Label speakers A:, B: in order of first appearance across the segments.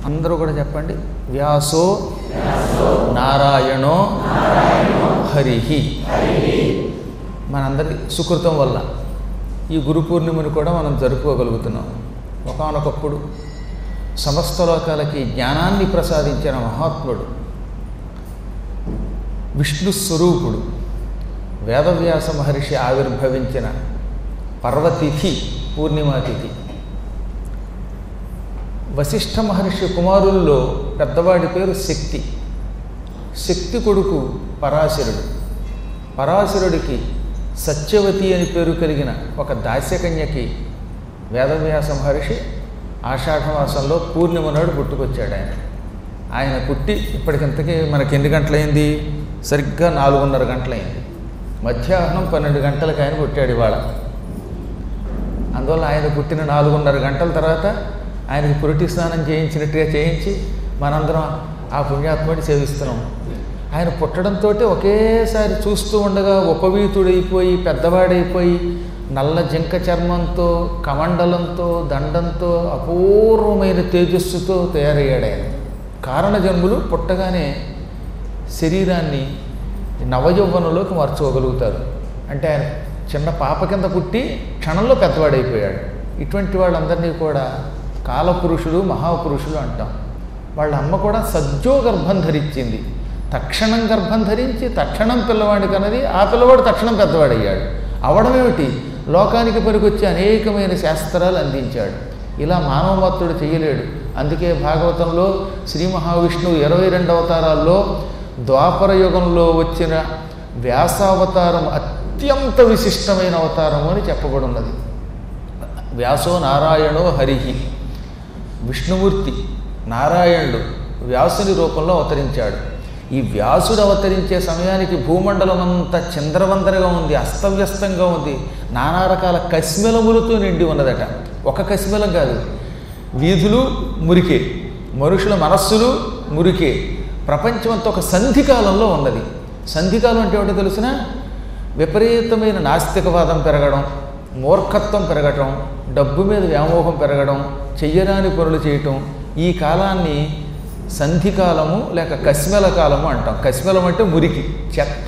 A: అందరూ కూడా చెప్పండి. వ్యాసో నారాయణో హరిహి. మనందరి సుకృతం వల్ల ఈ గురు పూర్ణిమను కూడా మనం జరుపుకోగలుగుతున్నాం. ఒకానొకప్పుడు సమస్త లోకాలకి జ్ఞానాన్ని ప్రసాదించిన మహాత్ముడు, విష్ణు స్వరూపుడు, వేదవ్యాస మహర్షి ఆవిర్భవించిన పర్వతిథి పూర్ణిమాతిథి. వశిష్ఠ మహర్షి కుమారుల్లో పెద్దవాడి పేరు శక్తి. శక్తి కొడుకు పరాశరుడు. పరాశరుడికి సత్యవతి అని పేరు కలిగిన ఒక దాస్యకన్యకి వేదవ్యాస మహర్షి ఆషాఢమాసంలో పూర్ణిమ నాడు పుట్టుకొచ్చాడు. ఆయన పుట్టి ఇప్పటికింతకీ మనకి ఎన్ని గంటలైంది? సరిగ్గా 4:30 గంటలైంది. మధ్యాహ్నం 12 గంటలకు ఆయన పుట్టాడు ఇవాళ. అందువల్ల ఆయన పుట్టిన 4:30 గంటల తర్వాత ఆయనకి పురిటి స్నానం చేయించినట్టుగా చేయించి మనందరం ఆ పుణ్యాత్ముడిని సేవిస్తున్నాం. ఆయన పుట్టడంతో ఒకేసారి చూస్తూ ఉండగా ఉపవీతుడైపోయి పెద్దవాడైపోయి నల్ల జింక చర్మంతో కమండలంతో దండంతో అపూర్వమైన తేజస్సుతో తయారయ్యాడు. ఆయన కారణజన్ములు పుట్టగానే శరీరాన్ని నవయౌవనంలోకి మార్చుకోగలుగుతారు. అంటే ఆయన చిన్న పాప కింద పుట్టి క్షణంలో పెద్దవాడైపోయాడు. ఇటువంటి వాళ్ళందరినీ కూడా కాలపురుషుడు మహాపురుషులు అంటాం. వాళ్ళ అమ్మ కూడా సజ్జో గర్భం ధరించింది. తక్షణం గర్భం ధరించి తక్షణం పిల్లవాడి కన్నది. ఆ పిల్లవాడు తక్షణం పెద్దవాడయ్యాడు. అవడమేమిటి, లోకానికి పనికొచ్చే అనేకమైన శాస్త్రాలు అందించాడు. ఇలా మానవమాత్రుడు చేయలేడు. అందుకే భాగవతంలో శ్రీ మహావిష్ణువు 22 అవతారాల్లో ద్వాపర యుగంలో వచ్చిన వ్యాసావతారం అత్యంత విశిష్టమైన అవతారము అని చెప్పబడున్నది. వ్యాసో నారాయణో హరిహి. విష్ణుమూర్తి నారాయణుడు వ్యాసుని రూపంలో అవతరించాడు. ఈ వ్యాసుడు అవతరించే సమయానికి భూమండలం అంతా చంద్రవందరగా ఉంది, అస్తవ్యస్తంగా ఉంది. నానా రకాల కశ్మెలములతో నిండి ఉన్నదట. ఒక కశ్మెలం కాదు, వీధులు మురికే, మనుషుల మనస్సులు మురికే. ప్రపంచమంతా ఒక సంధికాలంలో ఉన్నది. సంధికాలం అంటే ఏమిటో తెలిసిన? విపరీతమైన నాస్తికవాదం పెరగడం, మూర్ఖత్వం పెరగటం, డబ్బు మీద వ్యామోహం పెరగడం, చెయ్యరాని పనులు చేయటం. ఈ కాలాన్ని సంధికాలము లేక కశ్మెల కాలము అంటాం. కశ్మెలం అంటే మురికి, చెత్త.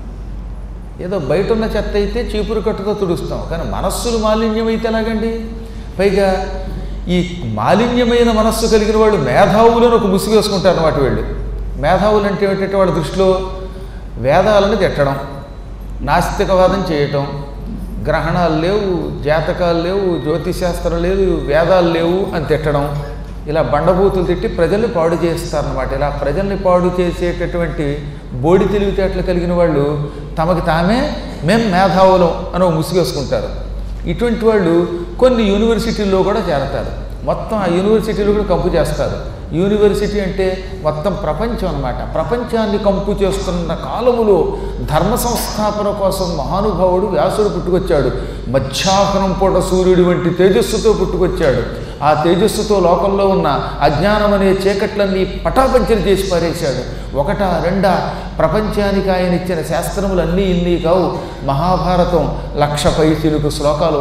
A: ఏదో బయట ఉన్న చెత్త అయితే చీపురు కట్టుతో తుడుస్తాం, కానీ మనస్సులు మాలిన్యమైతే ఎలాగండి? పైగా ఈ మాలిన్యమైన మనస్సు కలిగిన వాళ్ళు మేధావులను ఒక ముసుగు వేసుకుంటారు అన్నమాట. వీళ్ళు మేధావులు అంటే ఏమిటంటే వాళ్ళ దృష్టిలో వేదాలను తిట్టడం, నాస్తికవాదం చేయటం, గ్రహణాలు లేవు, జాతకాలు లేవు, జ్యోతిశాస్త్రం లేదు, వేదాలు లేవు అని తిట్టడం, ఇలా బండబూతులు తిట్టి ప్రజల్ని పాడు చేస్తారన్నమాట. ఇలా ప్రజల్ని పాడు చేసేటటువంటి బోడి తెలివితేటలు కలిగిన వాళ్ళు తమకి తామే మేము మేధావులం అని ముసుగేసుకుంటారు. ఇటువంటి వాళ్ళు కొన్ని యూనివర్సిటీల్లో కూడా చేరతారు. మొత్తం ఆ యూనివర్సిటీలు కూడా కంపు చేస్తారు. యూనివర్సిటీ అంటే మొత్తం ప్రపంచం అన్నమాట. ప్రపంచాన్ని కంపు చేస్తున్న కాలములో ధర్మ సంస్థాపన కోసం మహానుభావుడు వ్యాసుడు పుట్టుకొచ్చాడు. మధ్యాహ్నం పూట సూర్యుడి వంటి తేజస్సుతో పుట్టుకొచ్చాడు. ఆ తేజస్సుతో లోకంలో ఉన్న అజ్ఞానం అనే చీకట్లన్నీ పటాపంచలు చేసి పారేశాడు. ఒకటా రెండా ప్రపంచానికి ఆయన ఇచ్చిన శాస్త్రములు అన్నీ ఇన్ని కావు. మహాభారతం 1,00,000 పైచిలుకు శ్లోకాలు,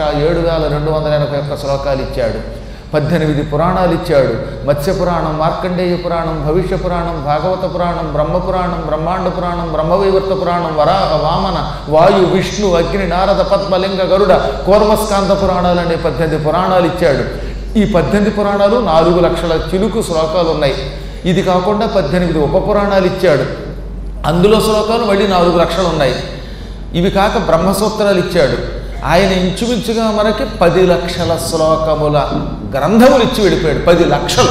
A: 1,07,281 శ్లోకాలు ఇచ్చాడు. 18 పురాణాలు ఇచ్చాడు. మత్స్యపురాణం, మార్కండేయ పురాణం, భవిష్య పురాణం, భాగవత పురాణం, బ్రహ్మపురాణం, బ్రహ్మాండ పురాణం, బ్రహ్మవైవర్త పురాణం, వరాహ, వామన, వాయు, విష్ణు, అగ్ని, నారద, పద్మలింగ, గరుడ, కూర్మస్కాంత పురాణాలు అనే 18 పురాణాలు ఇచ్చాడు. ఈ 18 పురాణాలు 4 లక్షల చిలుకు శ్లోకాలు ఉన్నాయి. ఇది కాకుండా 18 ఉపపురాణాలు ఇచ్చాడు. అందులో శ్లోకాలు మళ్ళీ 4 లక్షలు ఉన్నాయి. ఇవి కాక బ్రహ్మసూత్రాలు ఇచ్చాడు. ఆయన ఇంచుమించుగా మనకి 10 లక్షల శ్లోకముల గ్రంథములు ఇచ్చి వెళ్ళిపోయాడు. 10 లక్షలు,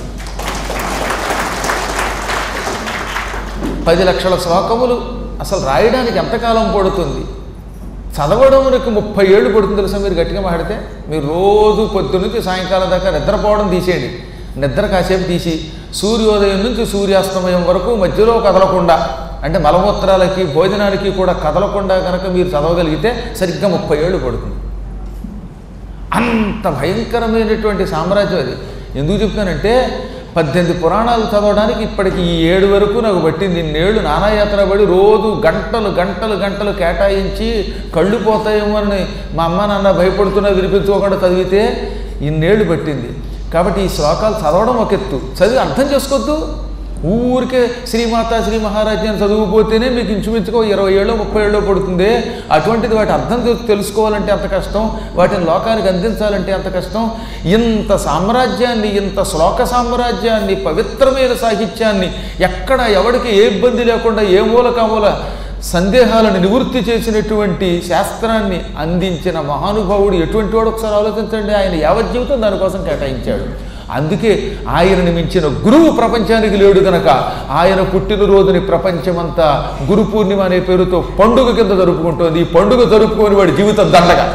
A: 10 లక్షల శ్లోకములు అసలు రాయడానికి ఎంతకాలం పడుతుంది? చదవడానికి 30 ఏళ్ళు పడుతుంది తెలుసా? మీరు గట్టిగా మాట్లాడితే మీరు రోజు పొద్దు నుంచి సాయంకాలం దాకా నిద్రపోవడం తీసేయండి. నిద్ర కాసేపు తీసి సూర్యోదయం నుంచి సూర్యాస్తమయం వరకు మధ్యలో కదలకుండా, అంటే మలమూత్రాలకి భోజనానికి కూడా కదలకుండా కనుక మీరు చదవగలిగితే సరిగ్గా 30 ఏళ్ళు పడుతుంది. అంత భయంకరమైనటువంటి సామ్రాజ్యం అది. ఎందుకు చెప్తానంటే 18 పురాణాలు చదవడానికి ఇప్పటికి ఈ 7 వరకు నాకు పట్టింది. ఇన్నేళ్ళు నానాయాత్ర పడి రోజు గంటలు గంటలు గంటలు కేటాయించి కళ్ళు పోతాయేమో అని మా అమ్మ నాన్న భయపడుతున్నా వినిపించుకోకుండా చదివితే ఇన్నేళ్ళు పట్టింది. కాబట్టి ఈ శ్లోకాలు చదవడం ఒక ఎత్తు, చదివి అర్థం చేసుకోవద్దు. ఊరికే శ్రీమాత శ్రీ మహారాజ్ని అని చదువుపోతేనే మీకు ఇంచుమించుకో 20 ఏళ్ళో 30 ఏళ్ళో పడుతుంది. అటువంటిది వాటి అర్థం తెలుసుకోవాలంటే అంత కష్టం, వాటిని లోకానికి అందించాలంటే అంత కష్టం. ఇంత సామ్రాజ్యాన్ని, ఇంత శ్లోక సామ్రాజ్యాన్ని, పవిత్రమైన సాహిత్యాన్ని ఎక్కడ ఎవరికి ఏ ఇబ్బంది లేకుండా ఏ మూలకామూల సందేహాలను నివృత్తి చేసినటువంటి శాస్త్రాన్ని అందించిన మహానుభావుడు ఎటువంటి వాడు ఒకసారి ఆలోచించండి. ఆయన యావజ్జీవితం దానికోసం కేటాయించాడు. అందుకే ఆయనని మించిన గురువు ప్రపంచానికి లేడు గనక ఆయన పుట్టినరోజుని ప్రపంచమంతా గురు పూర్ణిమ అనే పేరుతో పండుగ కింద జరుపుకుంటోంది. ఈ పండుగ జరుపుకొని వాడి జీవితం దండగా.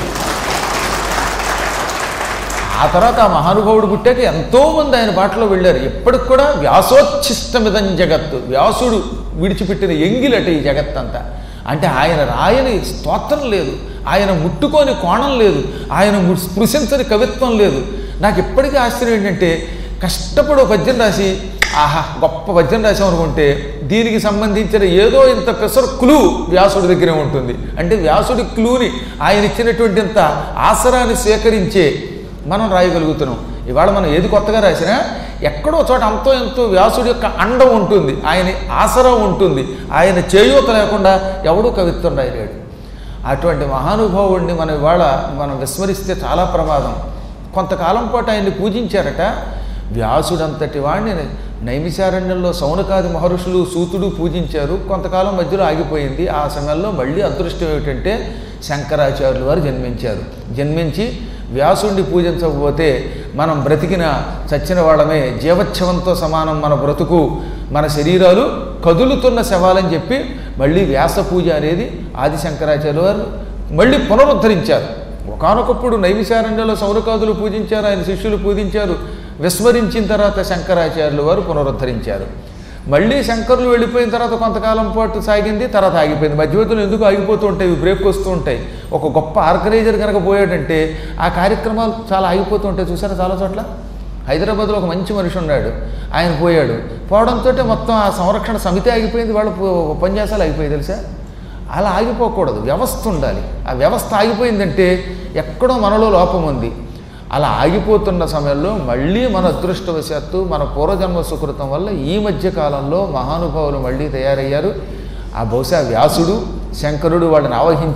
A: ఆ తర్వాత ఆ మహానుభావుడు పుట్టాక ఎంతోమంది ఆయన బాటలో వెళ్ళారు. ఎప్పటికి కూడా వ్యాసోచ్ఛిష్టమిదం జగత్తు, వ్యాసుడు విడిచిపెట్టిన ఎంగిలట ఈ జగత్తంతా. అంటే ఆయన రాయని స్తోత్రం లేదు, ఆయన ముట్టుకోని కోణం లేదు, ఆయన స్పృశించని కవిత్వం లేదు. నాకు ఎప్పటికీ ఆశ్చర్యం ఏంటంటే, కష్టపడి పద్యం రాసి ఆహా గొప్ప పద్యం రాసాం అనుకుంటే దీనికి సంబంధించిన ఏదో ఇంత పెసర్ క్లూ వ్యాసుడి దగ్గరే ఉంటుంది. అంటే వ్యాసుడి క్లూని ఆయన ఇచ్చినటువంటి ఇంత ఆసరాన్ని స్వీకరించే మనం రాయగలుగుతున్నాం. ఇవాళ మనం ఏది కొత్తగా రాసినా ఎక్కడో చోట అంతో ఎంతో వ్యాసుడి యొక్క అండం ఉంటుంది, ఆయన ఆసరా ఉంటుంది. ఆయన చేయూత లేకుండా ఎవడూ కవిత్వం రాయలేడు. అటువంటి మహానుభావుడిని మనం విస్మరిస్తే చాలా ప్రమాదం. కొంతకాలం పాటు ఆయన్ని పూజించారట. వ్యాసుడంతటి వాడిని నైమిషారణ్యంలో సౌనకాది మహర్షులు, సూతుడు పూజించారు. కొంతకాలం మధ్యలో ఆగిపోయింది. ఆ సమయంలో మళ్ళీ అదృష్టం ఏమిటంటే శంకరాచార్యులు వారు జన్మించి వ్యాసుడిని పూజించకపోతే మనం బ్రతికిన చచ్చిన వాళ్ళమే, జీవచ్ఛవంతో సమానం మన బ్రతుకు, మన శరీరాలు కదులుతున్న శవాలని చెప్పి మళ్ళీ వ్యాస పూజ అనేది ఆది శంకరాచార్యులు వారు మళ్ళీ పునరుద్ధరించారు. ఒకానొకప్పుడు నైమిషారణ్యంలో సౌనకాదులు పూజించారు, ఆయన శిష్యులు పూజించారు. విస్మరించిన తర్వాత శంకరాచార్యులు వారు పునరుద్ధరించారు. మళ్ళీ శంకరులు వెళ్ళిపోయిన తర్వాత కొంతకాలం పాటు సాగింది, తర్వాత ఆగిపోయింది. మధ్యవర్తులు ఎందుకు ఆగిపోతూ ఉంటాయి, బ్రేక్ వస్తూ ఉంటాయి. ఒక గొప్ప ఆర్గనైజర్ కనుక పోయాడంటే ఆ కార్యక్రమాలు చాలా ఆగిపోతూ ఉంటాయి. చూసారా చాలా చోట్ల. హైదరాబాద్లో ఒక మంచి మనిషి ఉన్నాడు, ఆయన పోవడంతో మొత్తం ఆ సంరక్షణ సమితి ఆగిపోయింది, వాళ్ళు ఉపన్యాసాలు ఆగిపోయాయి. తెలుసా? అలా ఆగిపోకూడదు, వ్యవస్థ ఉండాలి. ఆ వ్యవస్థ ఆగిపోయిందంటే ఎక్కడో మనలో లోపం ఉంది. అలా ఆగిపోతున్న సమయంలో మళ్ళీ మన అదృష్టవశాత్తు మన పూర్వజన్మ సుకృతం వల్ల ఈ మధ్య కాలంలో మహానుభావులు మళ్ళీ తయారయ్యారు. ఆ బహుశా వ్యాసుడు శంకరుడు వాళ్ళని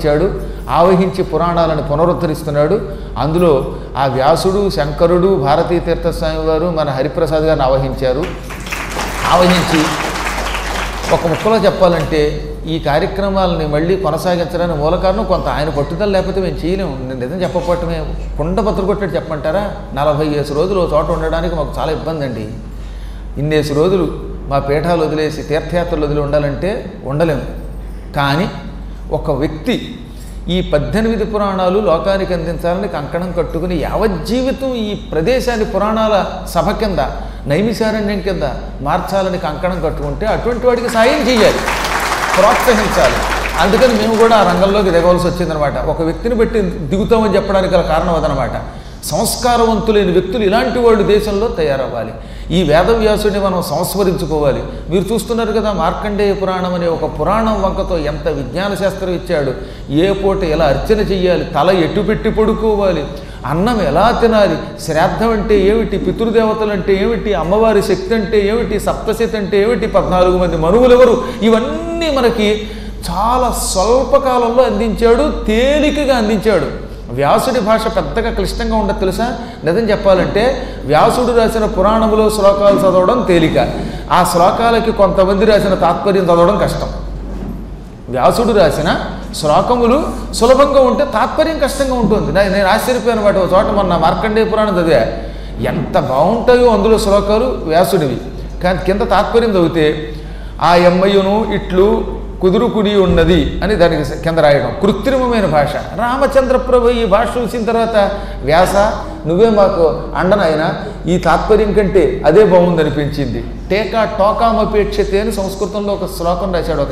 A: ఆవహించి పురాణాలను పునరుద్ధరిస్తున్నాడు. అందులో ఆ వ్యాసుడు, శంకరుడు, భారతీ తీర్థస్వామి వారు మన హరిప్రసాద్ గారిని ఆవహించి ఒక ముక్కలో చెప్పాలంటే ఈ కార్యక్రమాలని మళ్ళీ కొనసాగించడానికి మూల కారణం కొంత ఆయన పట్టుదల లేకపోతే మేము చేయలేము. నిజం చెప్పకపోవటమే కుండ బద్దలు కొట్టాడు చెప్పమంటారా? 40 రోజులు చోట ఉండడానికి మాకు చాలా ఇబ్బంది అండి. 20 రోజులు మా పీఠాలు వదిలేసి తీర్థయాత్రలు వదిలి ఉండాలంటే ఉండలేము. కానీ ఒక వ్యక్తి ఈ 18 పురాణాలు లోకానికి అందించాలని కంకణం కట్టుకుని యావజ్జీవితం ఈ ప్రదేశాన్ని పురాణాల సభ కింద, నైమిషారణ్యం కింద మార్చాలని కంకణం కట్టుకుంటే అటువంటి వాడికి సాయం చేయాలి, ప్రోత్సహించాలి. అందుకని మేము కూడా ఆ రంగంలోకి దిగవలసి వచ్చిందనమాట. ఒక వ్యక్తిని బట్టి దిగుతామని చెప్పడానికి గల కారణం అదనమాట. సంస్కారవంతులైన వ్యక్తులు ఇలాంటి వాళ్ళు దేశంలో తయారవ్వాలి. ఈ వేదవ్యాసుడిని మనం సంస్మరించుకోవాలి. మీరు చూస్తున్నారు కదా, మార్కండేయ పురాణం అనే ఒక పురాణం వంకతో ఎంత విజ్ఞాన శాస్త్రం ఇచ్చాడు. ఏ పూట ఎలా అర్చన చెయ్యాలి, తల ఎటు పెట్టి పడుకోవాలి, అన్నం ఎలా తినాలి, శ్రాద్ధం అంటే ఏమిటి, పితృదేవతలు అంటే ఏమిటి, అమ్మవారి శక్తి అంటే ఏమిటి, సప్తశతి అంటే ఏమిటి, 14 మంది మనువులు ఎవరు, ఇవన్నీ మనకి చాలా స్వల్పకాలంలో అందించాడు, తేలికగా అందించాడు. వ్యాసుడి భాష పెద్దగా క్లిష్టంగా ఉండదు తెలుసా. నిజం చెప్పాలంటే వ్యాసుడు రాసిన పురాణములో శ్లోకాలు చదవడం తేలిక, ఆ శ్లోకాలకి కొంతమంది రాసిన తాత్పర్యం చదవడం కష్టం. వ్యాసుడు రాసిన శ్లోకములు సులభంగా ఉంటే తాత్పర్యం కష్టంగా ఉంటుంది. నేను ఆశ్చర్యపోయాను వాటి ఒక చోట మొన్న మార్కండేయ పురాణం చదివా, ఎంత బాగుంటాయో అందులో శ్లోకాలు వ్యాసుడివి. కానీ కింద తాత్పర్యం చదివితే ఆ ఎమ్మయ్యను ఇట్లు కుదురుకుడి ఉన్నది అని దానికి కింద రాయడం కృత్రిమమైన భాష. రామచంద్ర ప్రభు ఈ భాష చూసిన తర్వాత వ్యాస నువ్వే మాకు అండనైనా, ఈ తాత్పర్యం కంటే అదే బాగుందనిపించింది. టోకామపేక్షతే అని సంస్కృతంలో ఒక శ్లోకం రాశాడు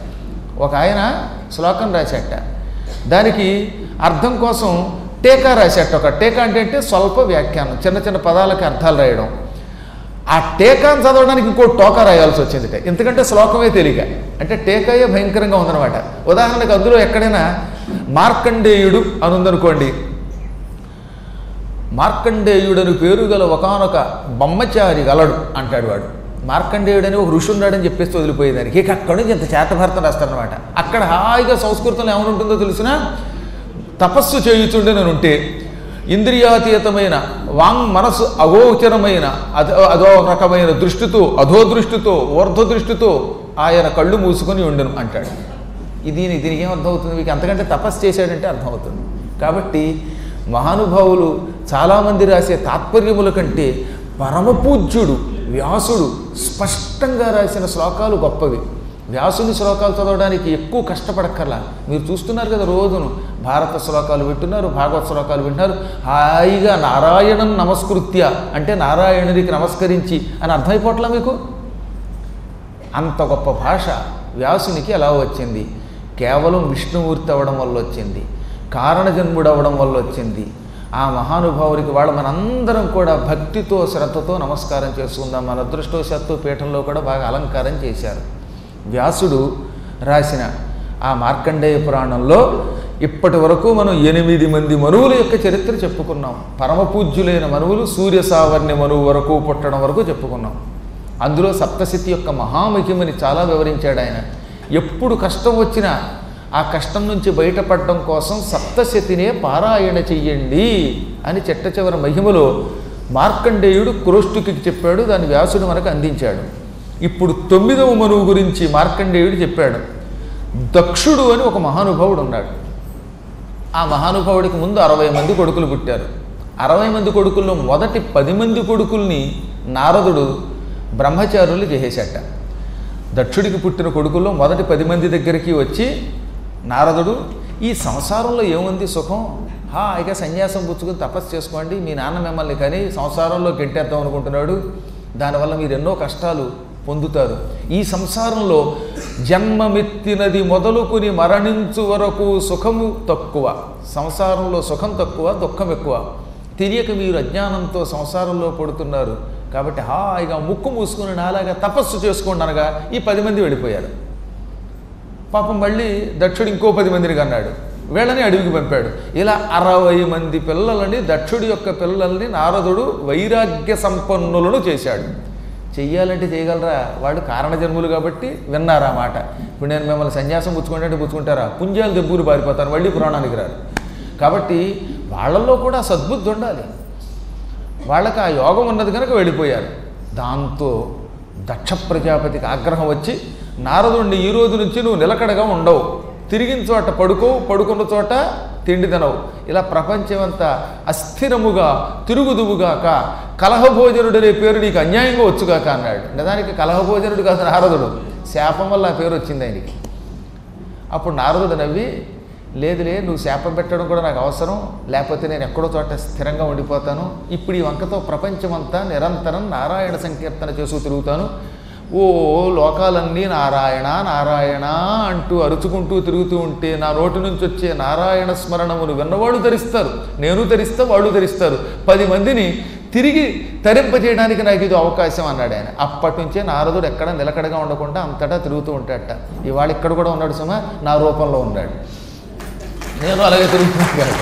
A: ఒక ఆయన శ్లోకం రాశాట. దానికి అర్థం కోసం టీకా రాశాట. ఒక టీకా అంటే స్వల్ప వ్యాఖ్యానం, చిన్న చిన్న పదాలకి అర్థాలు రాయడం. ఆ టీకాను చదవడానికి ఇంకో టోకా రాయాల్సి వచ్చింది. ఎందుకంటే శ్లోకమే తేలిక, అంటే టీకాయే భయంకరంగా ఉందన్నమాట. ఉదాహరణకు అందులో ఎక్కడైనా మార్కండేయుడు అని ఉందనుకోండి, మార్కండేయుడని పేరు గల ఒకానొక బొమ్మచారి గలడు అంటాడు వాడు. మార్కండేయుడని ఒక ఋషి ఉన్నాడని చెప్పేసి వదిలిపోయేదానికి ఇక అక్కడి నుంచి ఇంత చేతభారతం రాస్తారనమాట. అక్కడ హాయిగా సంస్కృతంలో ఏమనుంటుందో తెలిసినా, తపస్సు చేయుచుండెనని ఉంటే ఇంద్రియాతీతమైన వాంగ్ మనసు అగోచరమైన అదో రకమైన దృష్టితో, అధో దృష్టితో, ఊర్ధ్వ దృష్టితో ఆయన కళ్ళు మూసుకొని ఉండెను అంటాడు. దీనికి ఏం అర్థమవుతుంది? మీకు అంతకంటే తపస్సు చేశాడంటే అర్థమవుతుంది. కాబట్టి మహానుభావులు చాలామంది రాసే తాత్పర్యముల కంటే పరమపూజ్యుడు వ్యాసుడు స్పష్టంగా రాసిన శ్లోకాలు గొప్పవి. వ్యాసుని శ్లోకాలు చదవడానికి ఎక్కువ కష్టపడక్కర్లా. మీరు చూస్తున్నారు కదా, రోజును భారత శ్లోకాలు వింటున్నారు, భాగవత శ్లోకాలు వింటున్నారు, హాయిగా నారాయణం నమస్కృత్య అంటే నారాయణుడికి నమస్కరించి అని అర్థమైపోవట్లా మీకు? అంత గొప్ప భాష వ్యాసునికి ఎలా వచ్చింది? కేవలం విష్ణుమూర్తి అవ్వడం వల్ల వచ్చింది, కారణజన్ముడు అవ్వడం వల్ల వచ్చింది. ఆ మహానుభావుడికి మనందరం కూడా భక్తితో శ్రద్ధతో నమస్కారం చేసుకుందాం. మన అదృష్టవశాత్తు పీఠంలో కూడా బాగా అలంకారం చేశారు. వ్యాసుడు రాసిన ఆ మార్కండేయ పురాణంలో ఇప్పటి వరకు మనం 8 మంది మనువుల యొక్క చరిత్ర చెప్పుకున్నాం. పరమపూజ్యులైన మనువులు సూర్య సావర్ణ్య మనువు వరకు పుట్టడం వరకు చెప్పుకున్నాం. అందులో సప్తశతి యొక్క మహామహిమని చాలా వివరించాడు ఆయన. ఎప్పుడు కష్టం వచ్చినా ఆ కష్టం నుంచి బయటపడడం కోసం సప్తశతినే పారాయణ చెయ్యండి అని చిట్ట చివరి మహిమలో మార్కండేయుడు క్రోష్టుకి చెప్పాడు. దాన్ని వ్యాసుడు మనకు అందించాడు. ఇప్పుడు 9వ మనువు గురించి మార్కండేయుడు చెప్పాడు. దక్షుడు అని ఒక మహానుభావుడు ఉన్నాడు. ఆ మహానుభావుడికి ముందు 60 మంది కొడుకులు పుట్టారు. 60 మంది కొడుకుల్లో మొదటి 10 మంది కొడుకుల్ని నారదుడు బ్రహ్మచారులు చేసేశాట. దక్షుడికి పుట్టిన కొడుకుల్లో మొదటి 10 మంది దగ్గరికి వచ్చి నారదుడు, ఈ సంసారంలో ఏముంది సుఖం? హాయిగా సన్యాసం పుచ్చుకుని తపస్సు చేసుకోండి. మీ నాన్న మిమ్మల్ని కానీ సంసారంలో గెంటేద్దాం అనుకుంటున్నాడు. దానివల్ల మీరు ఎన్నో కష్టాలు పొందుతారు. ఈ సంసారంలో జన్మమెత్తినది మొదలుకుని మరణించు వరకు సుఖము తక్కువ. సంసారంలో సుఖం తక్కువ, దుఃఖం ఎక్కువ. తెలియక మీరు అజ్ఞానంతో సంసారంలో పడుతున్నారు. కాబట్టి హాయిగా ముక్కు మూసుకుని నాలాగా తపస్సు చేసుకోండి అనగా ఈ 10 మంది వెళ్ళిపోయారు. పాపం మళ్ళీ దక్షుడు ఇంకో 10 మందిని కన్నాడు. వీళ్ళని అడవికి పంపాడు. ఇలా 60 మంది పిల్లలని, దక్షుడి యొక్క పిల్లల్ని నారదుడు వైరాగ్య సంపన్నులను చేశాడు. చెయ్యాలంటే చేయగలరా? వాళ్ళు కారణజన్ములు కాబట్టి విన్నారా మాట. ఇప్పుడు నేను మిమ్మల్ని సన్యాసం పుచ్చుకుంటే పుచ్చుకుంటారా? పుంజాలు దెబ్బూరు పారిపోతారు, మళ్ళీ పురాణానికి రారు. కాబట్టి వాళ్ళల్లో కూడా సద్బుద్ధి ఉండాలి. వాళ్ళకి ఆ యోగం ఉన్నది కనుక వెళ్ళిపోయారు. దాంతో దక్ష ప్రజాపతికి ఆగ్రహం వచ్చి, నారదుడిని ఈ రోజు నుంచి నువ్వు నిలకడగా ఉండవు, తిరిగిన చోట పడుకోవు, పడుకున్న చోట తిండి తినవు, ఇలా ప్రపంచమంతా అస్థిరముగా తిరుగుదువుగాక, కలహభోజనుడనే పేరు నీకు అన్యాయంగా వచ్చుగాక అన్నాడు. నిజానికి కలహభోజనుడు కాదు నారదుడు, శాపం వల్ల ఆ పేరు వచ్చింది ఆయనకి. అప్పుడు నారదుడు నవ్వి, లేదులే, నువ్వు శాపం పెట్టడం కూడా నాకు అవసరం, లేకపోతే నేను ఎక్కడో చోట స్థిరంగా ఉండిపోతాను. ఇప్పుడు ఈ వంకతో ప్రపంచమంతా నిరంతరం నారాయణ సంకీర్తన చేస్తూ తిరుగుతాను. ఓ లోకాలన్నీ నారాయణ నారాయణ అంటూ అరుచుకుంటూ తిరుగుతూ ఉంటే నా నోటి నుంచి వచ్చే నారాయణ స్మరణమును విన్నవాళ్ళు ధరిస్తారు, నేను ధరిస్తా, వాళ్ళు ధరిస్తారు. 10 మందిని తిరిగి తరింపజేయడానికి నాకు ఇది అవకాశం అన్నాడు ఆయన. అప్పటి నుంచే నారదుడు ఎక్కడ నిలకడగా ఉండకుండా అంతటా తిరుగుతూ ఉంటాడట. ఇవాళ ఇక్కడ కూడా ఉన్నాడు సుమా, నా రూపంలో ఉన్నాడు, నేను అలాగే తిరుగుతున్నాను కనుక.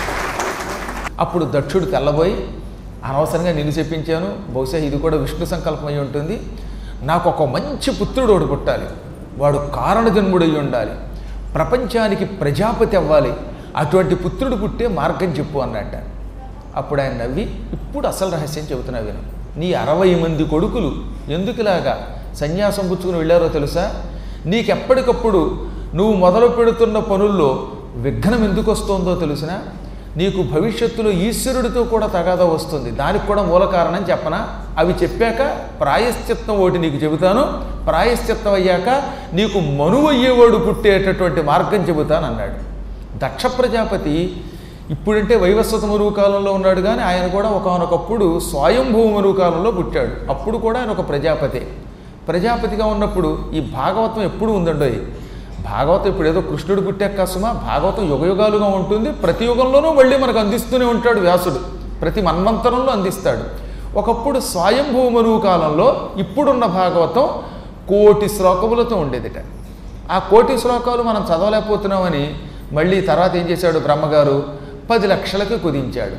A: అప్పుడు దక్షుడు తెల్లబోయి, అనవసరంగా నిన్ను చెప్పించాను, బహుశా ఇది కూడా విష్ణు సంకల్పం అయి ఉంటుంది, నాకు ఒక మంచి పుత్రుడు ఒకడు పుట్టాలి, వాడు కారణజన్ముడై ఉండాలి, ప్రపంచానికి ప్రజాపతి అవ్వాలి, అటువంటి పుత్రుడు పుట్టే మార్గం చెప్పు అన్నట్ట. అప్పుడు ఆయన నవ్వి, ఇప్పుడు అసలు రహస్యం చెబుతున్నా విను. నీ 60 మంది కొడుకులు ఎందుకులాగా సన్యాసం పుచ్చుకుని వెళ్ళారో తెలుసా? నీకెప్పటికప్పుడు నువ్వు మొదలు పెడుతున్న పనుల్లో విఘ్నం ఎందుకు వస్తుందో తెలిసినా? నీకు భవిష్యత్తులో ఈశ్వరుడితో కూడా తగాదా వస్తుంది, దానికి కూడా మూల కారణం చెప్పనా? అవి చెప్పాక ప్రాయశ్చిత్తం ఒకటి నీకు చెబుతాను, ప్రాయశ్చిత్తం అయ్యాక నీకు మనువు అయ్యేవాడు పుట్టేటటువంటి మార్గం చెబుతాను అన్నాడు. దక్ష ప్రజాపతి ఇప్పుడంటే వైవస్వత మరువు కాలంలో ఉన్నాడు, కానీ ఆయన కూడా ఒకానొకప్పుడు స్వయంభూ మరువు కాలంలో పుట్టాడు. అప్పుడు కూడా ఆయన ఒక ప్రజాపతిగా ఉన్నప్పుడు ఈ భాగవతం ఎప్పుడు ఉందండోయ్. భాగవతం ఇప్పుడు ఏదో కృష్ణుడు పుట్టాక కాసుమా, భాగవతం యుగయుగాలుగా ఉంటుంది. ప్రతి యుగంలోనూ మళ్ళీ మనకు అందిస్తూనే ఉంటాడు వ్యాసుడు, ప్రతి మన్వంతరంలో అందిస్తాడు. ఒకప్పుడు స్వయంభూ మరువు కాలంలో ఇప్పుడున్న భాగవతం 1,000,000 శ్లోకములతో ఉండేదిట. ఆ 1,000,000 శ్లోకాలు మనం చదవలేకపోతున్నామని మళ్ళీ తర్వాత ఏం చేశాడు బ్రహ్మగారు, 10 లక్షలకి కుదించాడు.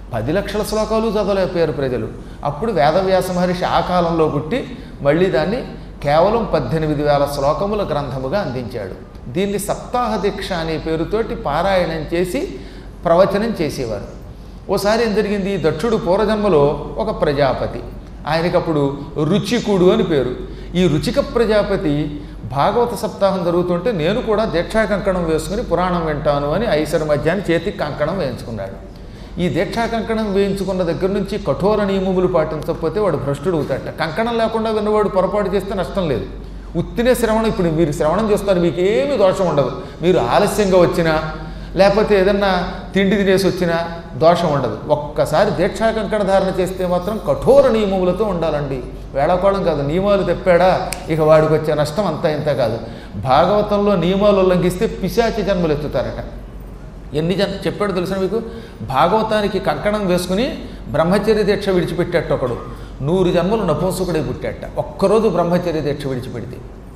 A: 10 లక్షల శ్లోకాలు చదవలేకపోయారు ప్రజలు. అప్పుడు వేదవ్యాస మహర్షి ఆ కాలంలో పుట్టి మళ్ళీ దాన్ని కేవలం 18,000 శ్లోకముల గ్రంథముగా అందించాడు. దీన్ని సప్తాహ దీక్ష అనే పేరుతోటి పారాయణం చేసి ప్రవచనం చేసేవారు. ఓసారి ఏం జరిగింది, దక్షుడు పూర్వజన్మలో ఒక ప్రజాపతి, ఆయనకప్పుడు రుచికుడు అని పేరు. ఈ రుచిక ప్రజాపతి భాగవత సప్తాహం జరుగుతుంటే నేను కూడా దీక్షా కంకణం వేసుకుని పురాణం వింటాను అని ఐసరి మధ్యాన్ని చేతికి కంకణం వేయించుకున్నాడు. ఈ దీక్షా కంకణం వేయించుకున్న దగ్గర నుంచి కఠోర నియమములు పాటించకపోతే వాడు భ్రష్టుడు అవుతాడట. కంకణం లేకుండా విన్నవాడు పొరపాటు చేస్తే నష్టం లేదు. ఉత్తినే శ్రవణం, ఇప్పుడు మీరు శ్రవణం చేస్తారు, మీకు ఏమీ దోషం ఉండదు. మీరు ఆలస్యంగా వచ్చినా లేకపోతే ఏదన్నా తిండి తినేసి వచ్చినా దోషం ఉండదు. ఒక్కసారి దీక్షా కంకణ ధారణ చేస్తే మాత్రం కఠోర నియమములతో ఉండాలండి. వేళాకోళం కాదు, నియమాలు తెప్పాడా ఇక వాడికి వచ్చే నష్టం అంతా ఇంత కాదు. భాగవతంలో నియమాలు ఉల్లంఘిస్తే పిశాచి జన్మలు ఎత్తుతారట. ఎన్ని చెప్పాడు తెలుసా మీకు? భాగవతానికి కంకణం వేసుకుని బ్రహ్మచర్య దీక్ష విడిచిపెట్టాట ఒకడు 100 జన్మలు నపుంసకుడై పుట్టాట ఒక్కరోజు బ్రహ్మచర్య దీక్ష విడిచిపెడితే.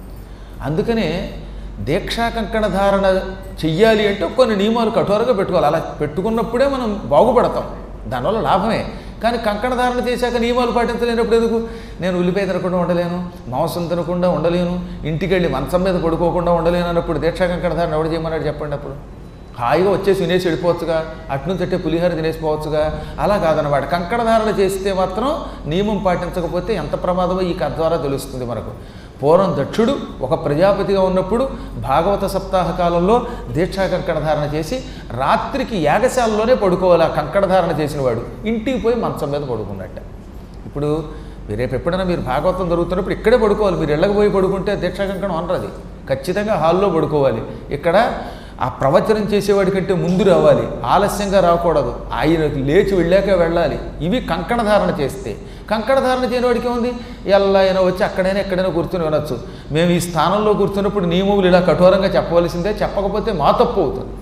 A: అందుకనే దీక్షా కంకణ ధారణ చెయ్యాలి అంటే కొన్ని నియమాలు కఠోరంగా పెట్టుకోవాలి. అలా పెట్టుకున్నప్పుడే మనం బాగుపడతాం, దానివల్ల లాభమే. కానీ కంకణ ధారణ చేశాక నియమాలు పాటించలేనప్పుడు ఎందుకు? నేను ఉల్లిపాయ తినకుండా ఉండలేను, మాంసం తినకుండా ఉండలేను, ఇంటికి వెళ్ళి మంచం మీద పడుకోకుండా ఉండలేను అన్నప్పుడు దీక్షా కంకణ ధారణ ఎవడు చేయమన్నాడు చెప్పండి? అప్పుడు హాయిగా వచ్చేసి తినేసి వెళ్ళిపోవచ్చుగా, అట్నుంచి అట్టే పులిహోర తినేసిపోవచ్చుగా. అలా కాదన్నమాట. కంకణ ధారణ చేస్తే మాత్రం నియమం పాటించకపోతే ఎంత ప్రమాదమో ఈ కథ ద్వారా తెలుస్తుంది మనకు. పూర్వం దక్షుడు ఒక ప్రజాపతిగా ఉన్నప్పుడు భాగవత సప్తాహ కాలంలో దీక్షా కంకణ ధారణ చేసి రాత్రికి యాగశాలలోనే పడుకోవాలి. ఆ కంకణ ధారణ చేసిన వాడు ఇంటికి పోయి మంచం మీద పడుకున్నట్ట. ఇప్పుడు రేపు ఎప్పుడైనా మీరు భాగవతం జరుగుతున్నప్పుడు ఇక్కడే పడుకోవాలి. మీరు ఇళ్ళకి పోయి పడుకుంటే దీక్షా కంకణం అనరది. ఖచ్చితంగా హాల్లో పడుకోవాలి. ఇక్కడ ఆ ప్రవచనం చేసేవాడి కంటే ముందు రావాలి, ఆలస్యంగా రాకూడదు, ఆయనకు లేచి వెళ్ళాక వెళ్ళాలి. ఇవి కంకణ ధారణ చేస్తే. కంకణ ధారణ చేయని వాడికి ఉంది, ఎలా అయినా వచ్చి అక్కడైనా ఎక్కడైనా కూర్చొని వినొచ్చు. మేము ఈ స్థానంలో కూర్చున్నప్పుడు నియమములు ఇలా కఠోరంగా చెప్పవలసిందే, చెప్పకపోతే మా తప్పు అవుతుంది.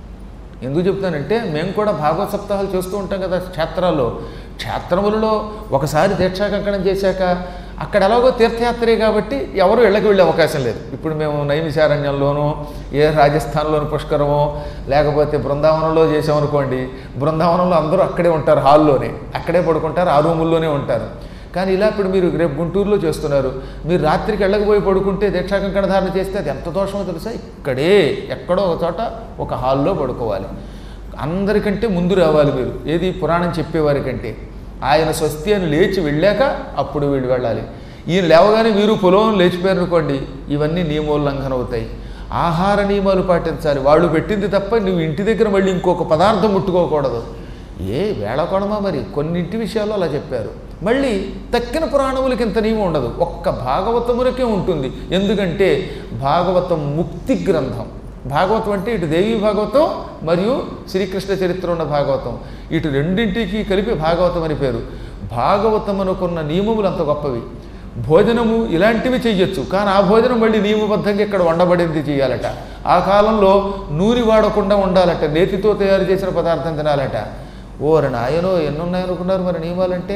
A: ఎందుకు చెప్తానంటే మేము కూడా భాగవత సప్తాహాలు చేస్తూ ఉంటాం కదా క్షేత్రాల్లో. క్షేత్రములలో ఒకసారి దీక్షా కంకణం చేశాక అక్కడ ఎలాగో తీర్థయాత్రే కాబట్టి ఎవరు ఇళ్ళకి వెళ్ళే అవకాశం లేదు. ఇప్పుడు మేము నైమిషారణ్యంలోనూ ఏ రాజస్థాన్లోని పుష్కరమో లేకపోతే బృందావనంలో చేసామనుకోండి, బృందావనంలో అందరూ అక్కడే ఉంటారు, హాల్లోనే అక్కడే పడుకుంటారు, ఆ రూముల్లోనే ఉంటారు. కానీ ఇలా ఇప్పుడు మీరు రేపు గుంటూరులో చేస్తున్నారు, మీరు రాత్రికి వెళ్ళకపోయి పడుకుంటే దీక్షా కంకణ ధారణ చేస్తే అది ఎంత దోషమో తెలుసా? ఇక్కడే ఎక్కడో ఒక చోట ఒక హాల్లో పడుకోవాలి. అందరికంటే ముందు రావాలి మీరు, ఏది పురాణం చెప్పేవారి కంటే. ఆయన స్వస్తి అని లేచి వెళ్ళాక అప్పుడు వీళ్ళు వెళ్ళాలి. ఈయన లేవగానే మీరు పొలం లేచిపోయారనుకోండి, ఇవన్నీ నియమోల్లంఘన అవుతాయి. ఆహార నియమాలు పాటించాలి. వాళ్ళు పెట్టింది తప్ప నువ్వు ఇంటి దగ్గర మళ్ళీ ఇంకొక పదార్థం ముట్టుకోకూడదు. ఏ వేళకోణమా మరి, కొన్నింటి విషయాల్లో అలా చెప్పారు. మళ్ళీ తక్కిన పురాణములకి ఇంత నియమం ఉండదు, ఒక్క భాగవతములకే ఉంటుంది. ఎందుకంటే భాగవతం ముక్తి గ్రంథం. భాగవతం అంటే ఇటు దేవీ భాగవతం మరియు శ్రీకృష్ణ చరిత్ర ఉన్న భాగవతం, ఇటు రెండింటికి కలిపి భాగవతం అని పేరు. భాగవతం అనుకున్న నియమములు అంత గొప్పవి. భోజనము ఇలాంటివి చెయ్యొచ్చు, కానీ ఆ భోజనం మళ్ళీ నియమబద్ధంగా ఇక్కడ వండబడింది చేయాలట. ఆ కాలంలో నూనె వాడకుండా ఉండాలట, నేతితో తయారు చేసిన పదార్థం తినాలట. ఓరి నాయనో ఎన్నున్నాయనుకున్నారు మరి నియమాలంటే.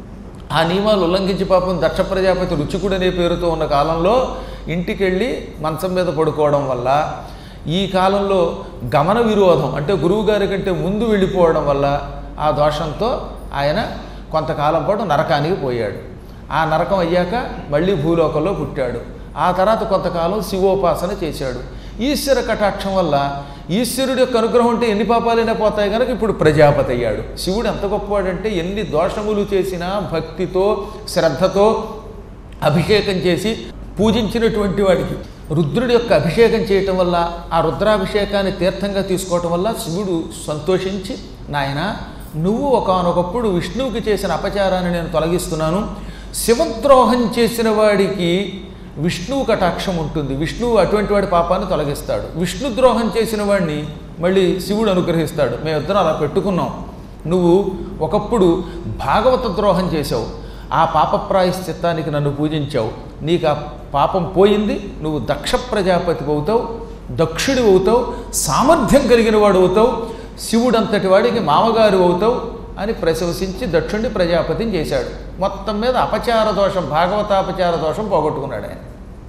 A: ఆ నియమాలు ఉల్లంఘించి పాపం దక్ష ప్రజాపతి రుచికుడు అనే పేరుతో ఉన్న కాలంలో ఇంటికి వెళ్ళి మంచం మీద పడుకోవడం వల్ల, ఈ కాలంలో గమన విరోధం అంటే గురువుగారి కంటే ముందు వెళ్ళిపోవడం వల్ల ఆ దోషంతో ఆయన కొంతకాలం పాటు నరకానికి పోయాడు. ఆ నరకం అయ్యాక మళ్ళీ భూలోకంలో పుట్టాడు. ఆ తర్వాత కొంతకాలం శివోపాసన చేశాడు. ఈశ్వర కటాక్షం వల్ల ఈశ్వరుడి యొక్క అనుగ్రహం ఉంటే ఎన్ని పాపాలైనా పోతాయి కనుక ఇప్పుడు ప్రజాపతి అయ్యాడు. శివుడు ఎంత గొప్పవాడంటే ఎన్ని దోషములు చేసినా భక్తితో శ్రద్ధతో అభిషేకం చేసి పూజించినటువంటి వాడికి రుద్రుడి యొక్క అభిషేకం చేయటం వల్ల, ఆ రుద్రాభిషేకాన్ని తీర్థంగా తీసుకోవటం వల్ల శివుడు సంతోషించి, నాయన నువ్వు ఒకానొకప్పుడు విష్ణువుకి చేసిన అపచారాన్ని నేను తొలగిస్తున్నాను, శివద్రోహం చేసిన వాడికి విష్ణువు కటాక్షం ఉంటుంది, విష్ణువు అటువంటి వాడి పాపాన్ని తొలగిస్తాడు, విష్ణు ద్రోహం చేసిన వాడిని మళ్ళీ శివుడు అనుగ్రహిస్తాడు. మేమిద్దరం అలా పెట్టుకున్నాం. నువ్వు ఒకప్పుడు భాగవత ద్రోహం చేశావు, ఆ పాప ప్రాయశ్చిత్తానికి నన్ను పూజించావు, నీకు ఆ పాపం పోయింది, నువ్వు దక్ష ప్రజాపతి అవుతావు, దక్షుడి అవుతావు, సామర్థ్యం కలిగిన వాడు అవుతావు, శివుడంతటి వాడికి మామగారు అవుతావు అని ప్రశంసించి దక్షుణ్ణి ప్రజాపతిని చేశాడు. మొత్తం మీద అపచార దోషం, భాగవతాపచార దోషం పోగొట్టుకున్నాడు ఆయన.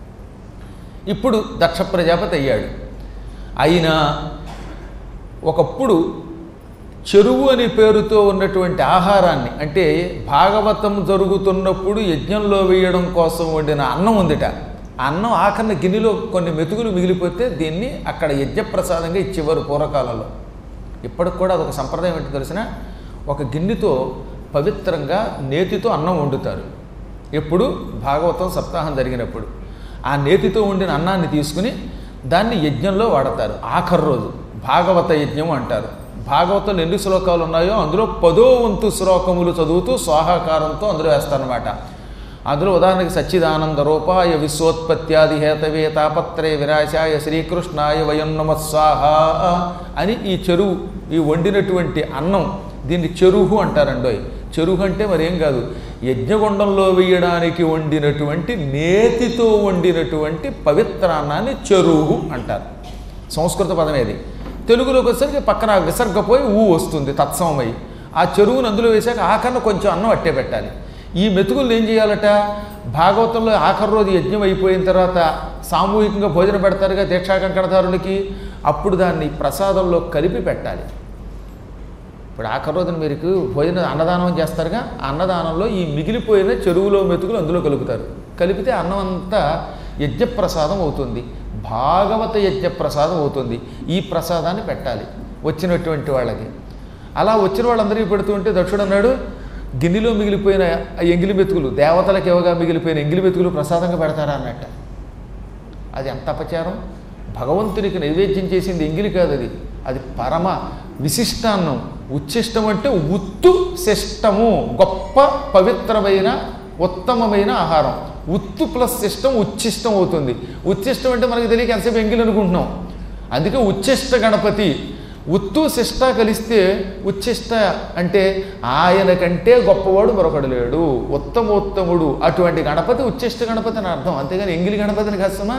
A: ఇప్పుడు దక్ష ప్రజాపతి అయ్యాడు. అయినా ఒకప్పుడు చెరువు అనే పేరుతో ఉన్నటువంటి ఆహారాన్ని, అంటే భాగవతం జరుగుతున్నప్పుడు యజ్ఞంలో వేయడం కోసం వండిన అన్నం ఉందిట. ఆ అన్నం ఆఖరణ గిన్నెలో కొన్ని మెతుకులు మిగిలిపోతే దీన్ని అక్కడ యజ్ఞప్రసాదంగా ఇచ్చేవారు పూర్వకాలంలో. ఇప్పటికి కూడా అదొక సంప్రదాయం ఏంటో తెలిసిన, ఒక గిన్నెతో పవిత్రంగా నేతితో అన్నం వండుతారు. ఎప్పుడు భాగవతం సప్తాహం జరిగినప్పుడు ఆ నేతితో వండిన అన్నాన్ని తీసుకుని దాన్ని యజ్ఞంలో వాడతారు. ఆఖరి రోజు భాగవత యజ్ఞం అంటారు. భాగవతంలో ఎన్ని శ్లోకాలు ఉన్నాయో అందులో 10వ వంతు శ్లోకములు చదువుతూ స్వాహాకారంతో అందులో వేస్తారనమాట. అందులో ఉదాహరణకి సచ్చిదానంద రూపాయ విశ్వోత్పత్యాది హేతవే తాపత్రయ విరాశాయ శ్రీకృష్ణాయ వయం నమః స్వాహ అని ఈ చెరువు, ఈ వండినటువంటి అన్నం, దీన్ని చెరువు అంటారండోయ్. చెరువు అంటే మరేం కాదు, యజ్ఞగుండంలో వేయడానికి వండినటువంటి నేతితో వండినటువంటి పవిత్రాన్నాన్ని చెరువు అంటారు. సంస్కృత పదమేది. తెలుగులోకి వచ్చేసరికి పక్కన విసర్గపోయి వస్తుంది తత్సమమై. ఆ చెరువును అందులో వేసాక ఆఖరణ కొంచెం అన్నం అట్టే పెట్టాలి. ఈ మెతుకులు ఏం చేయాలట, భాగవతంలో ఆఖరి రోజు యజ్ఞం అయిపోయిన తర్వాత సామూహికంగా భోజనం పెడతారుగా దీక్షాకంకణదారులకి, అప్పుడు దాన్ని ప్రసాదంలో కలిపి పెట్టాలి. ఇప్పుడు ఆఖరి రోజున మీరు భోజన అన్నదానం చేస్తారుగా, ఆ అన్నదానంలో ఈ మిగిలిపోయిన చెరువులో మెతుకులు అందులో కలుపుతారు. కలిపితే అన్నం అంతా యజ్ఞప్రసాదం అవుతుంది, భాగవత యజ్ఞప్రసాదం అవుతుంది. ఈ ప్రసాదాన్ని పెట్టాలి వచ్చినటువంటి వాళ్ళకి. అలా వచ్చిన వాళ్ళందరికీ పెడుతూ ఉంటే దక్షుడు అన్నాడు, గిన్నెలో మిగిలిపోయిన ఎంగిలి మెతుకులు దేవతలకు ఇవ్వగా మిగిలిపోయిన ఎంగిలి మెతుకులు ప్రసాదంగా పెడతారా అన్నట్ట. అది ఎంత అపచారం! భగవంతునికి నైవేద్యం చేసింది ఎంగిలి కాదు, అది పరమ విశిష్టాన్నం. ఉచ్ఛిష్టం అంటే ఉత్తు శిష్టము, గొప్ప పవిత్రమైన ఉత్తమమైన ఆహారం. ఉత్తు ప్లస్ శిష్టం ఉచ్ఛిష్టం అవుతుంది. ఉచ్ఛిష్టం అంటే మనకి తెలియక ఎంతసేపు ఎంగిలి అనుకుంటున్నాం. అందుకే ఉచ్ఛిష్ట గణపతి. ఉత్తు శిష్ట కలిస్తే ఉచ్ఛిష్ట అంటే ఆయన కంటే గొప్పవాడు మరొకడు లేడు, ఉత్తమోత్తముడు. అటువంటి గణపతి ఉచ్ఛిష్ట గణపతి అని అర్థం, అంతేగాని ఎంగిలి గణపతిని కష్టమా.